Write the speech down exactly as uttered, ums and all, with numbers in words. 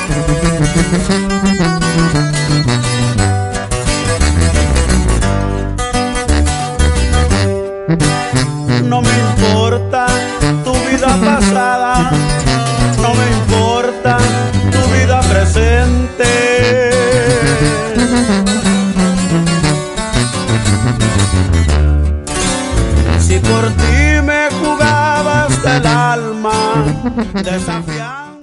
No me importa tu vida pasada, no me importa tu vida presente. Si por ti me jugabas el alma, desafiando